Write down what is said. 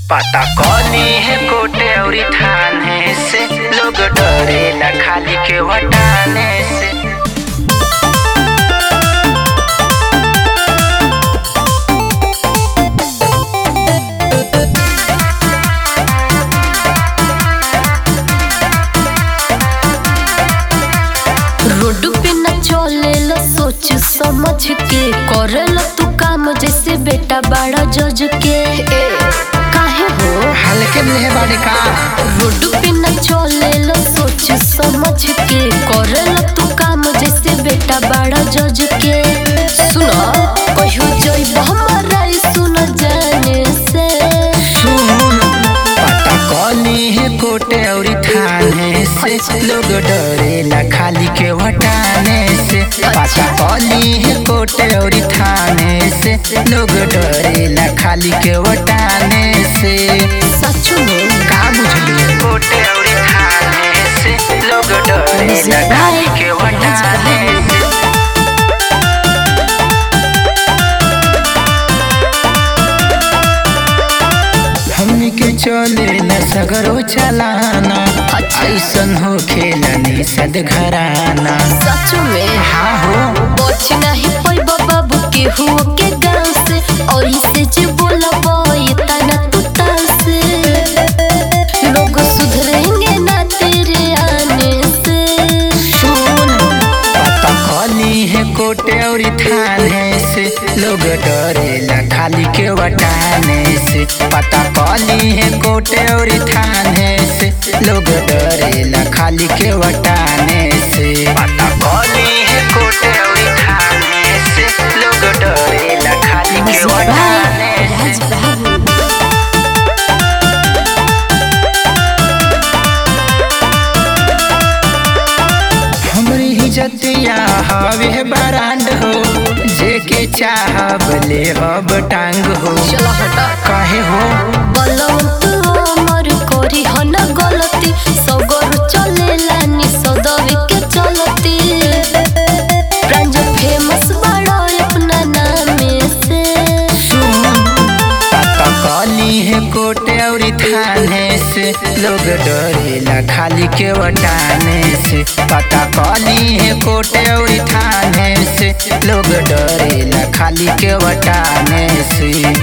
पता कौनी है कोटे और थाने से लोग डरेला खाली के वटाने से। रोड पे न चलेला सोच समझ के करेला तू काम जैसे बेटा बड़ा जज के काहे हो हल्के में बाड़ी का रोड पे न चलेला सोच समझ के करेला तू काम जैसे बेटा बड़ा जज के। सुनो कहियो जइब हमारा सुन जाने से सुन पता कौनी है कोटे और थाने से लोग डरेला खाली के वटाने से। पता कौनी है कोटे और थाने से लोग डरेला खाली के वटाने से। सच में का बुझली कोटे और थाने से लोग डरेला खाली के वटाने से। हमनी के चले न सगरो चलाना ऐसन हो खेला निषद घराना। सच में हाँ हो बच नहीं पैबा बाबू के हुआ के गाँव से और इसे जे बोलबो इतना तू से लोग सुधरेंगे ना तेरे आने से। सुन पता कौनी है कोटे और थाने से लोग डरेला खाली के वटाने से। पता कौनी है कोटे और थाने से लोग डरेला खाली के वटाने से। पता कौनी है कोटे और थाने से लोग डरेला खाली के वटाने से। हमरी ही जतिया हवे बरांड हो जेके चाहब ले हब टांग हो। चलो हटा काहे हो बलवंत अमर करी हन गलती सगर चलेला नि सदवे के चलती ब्रांड फेमस बड़ा अपना नामे से। सुन पता कौनी है कोटे और थाने से लोग डरेला खाली के वटाने से। पता कौनी है कोटे और थाने से लोग डरेला खाली के वटाने से।